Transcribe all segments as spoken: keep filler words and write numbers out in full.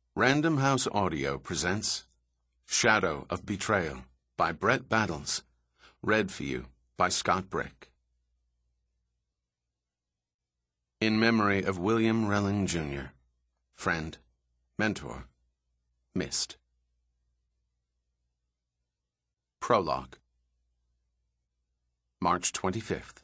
Random House Audio presents Shadow of Betrayal by Brett Battles, read for you by Scott Brick. In memory of William Relling, Junior, friend, mentor, missed. Prologue. March twenty-fifth.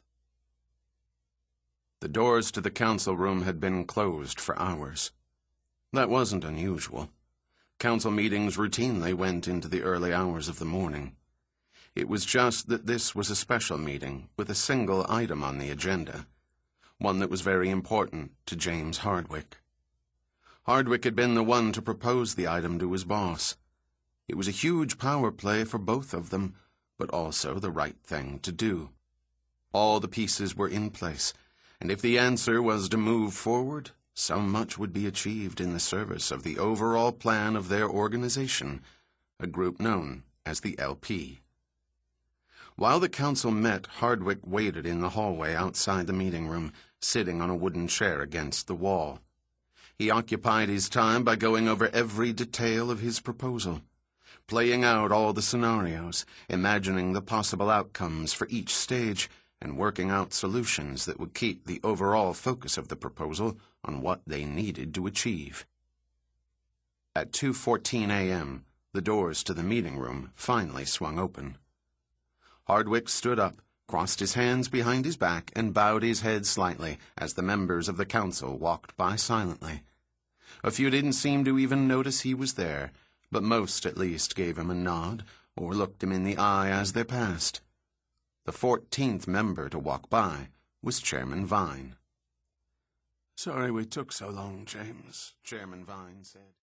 The doors to the council room had been closed for hours. That wasn't unusual. Council meetings routinely went into the early hours of the morning. It was just that this was a special meeting with a single item on the agenda, one that was very important to James Hardwick. Hardwick had been the one to propose the item to his boss. It was a huge power play for both of them, but also the right thing to do. All the pieces were in place, and if the answer was to move forward, so much would be achieved in the service of the overall plan of their organization, a group known as the L P. While the council met, Hardwick waited in the hallway outside the meeting room, sitting on a wooden chair against the wall. He occupied his time by going over every detail of his proposal, playing out all the scenarios, imagining the possible outcomes for each stage, and working out solutions that would keep the overall focus of the proposal on what they needed to achieve. At two fourteen a m, the doors to the meeting room finally swung open. Hardwick stood up, crossed his hands behind his back, and bowed his head slightly as the members of the council walked by silently. A few didn't seem to even notice he was there, but most at least gave him a nod or looked him in the eye as they passed. The fourteenth member to walk by was Chairman Vine. "Sorry we took so long, James," Chairman Vine said.